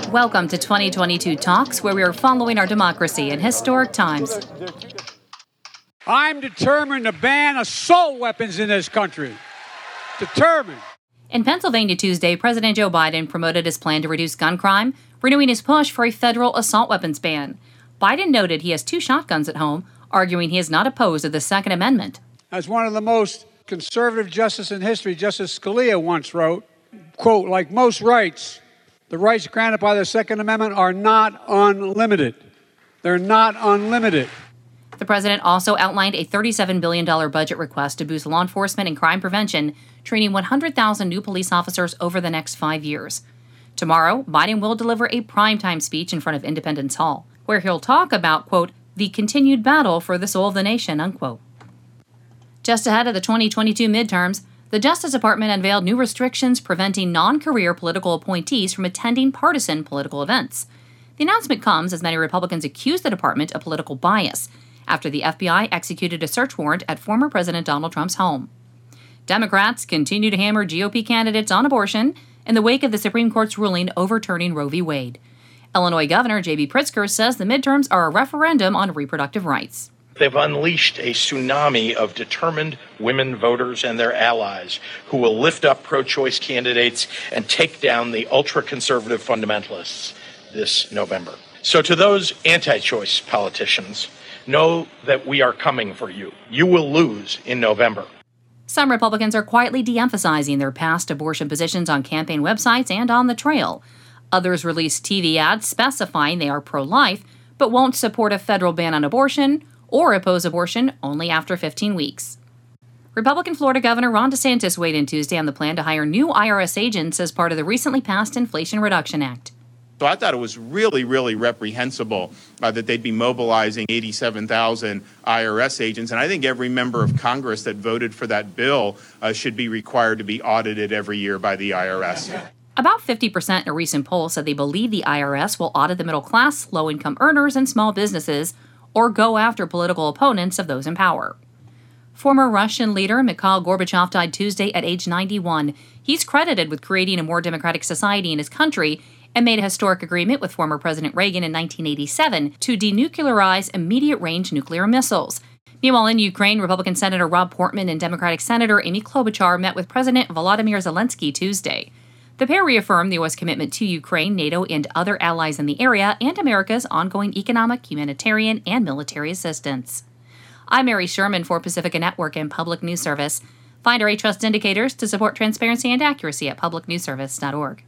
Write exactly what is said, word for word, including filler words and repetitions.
Welcome to twenty twenty-two Talks, where we are following our democracy in historic times. I'm determined to ban assault weapons in this country. Determined. In Pennsylvania Tuesday, President Joe Biden promoted his plan to reduce gun crime, renewing his push for a federal assault weapons ban. Biden noted he has two shotguns at home, arguing he is not opposed to the Second Amendment. As one of the most conservative justices in history, Justice Scalia once wrote, quote, like most rights, the rights granted by the Second Amendment are not unlimited. They're not unlimited. The president also outlined a thirty-seven billion dollars budget request to boost law enforcement and crime prevention, training one hundred thousand new police officers over the next five years. Tomorrow, Biden will deliver a primetime speech in front of Independence Hall, where he'll talk about, quote, the continued battle for the soul of the nation, unquote. Just ahead of the twenty twenty-two midterms, the Justice Department unveiled new restrictions preventing non-career political appointees from attending partisan political events. The announcement comes as many Republicans accuse the department of political bias after the F B I executed a search warrant at former President Donald Trump's home. Democrats continue to hammer G O P candidates on abortion in the wake of the Supreme Court's ruling overturning Roe v. Wade. Illinois Governor J B Pritzker says the midterms are a referendum on reproductive rights. They've unleashed a tsunami of determined women voters and their allies who will lift up pro-choice candidates and take down the ultra-conservative fundamentalists this November. So to those anti-choice politicians, know that we are coming for you. You will lose in November. Some Republicans are quietly de-emphasizing their past abortion positions on campaign websites and on the trail. Others release T V ads specifying they are pro-life, but won't support a federal ban on abortion or oppose abortion only after fifteen weeks. Republican Florida Governor Ron DeSantis weighed in Tuesday on the plan to hire new I R S agents as part of the recently passed Inflation Reduction Act. So I thought it was really, really reprehensible uh, that they'd be mobilizing eighty-seven thousand I R S agents. And I think every member of Congress that voted for that bill uh, should be required to be audited every year by the I R S. About fifty percent in a recent poll said they believe the I R S will audit the middle class, low-income earners, and small businesses, or go after political opponents of those in power. Former Russian leader Mikhail Gorbachev died Tuesday at age ninety-one. He's credited with creating a more democratic society in his country and made a historic agreement with former President Reagan in nineteen eighty-seven to denuclearize immediate-range nuclear missiles. Meanwhile, in Ukraine, Republican Senator Rob Portman and Democratic Senator Amy Klobuchar met with President Volodymyr Zelensky Tuesday. The pair reaffirmed the U S commitment to Ukraine, NATO, and other allies in the area, and America's ongoing economic, humanitarian, and military assistance. I'm Mary Sherman for Pacifica Network and Public News Service. Find our A Trust indicators to support transparency and accuracy at public news service dot org.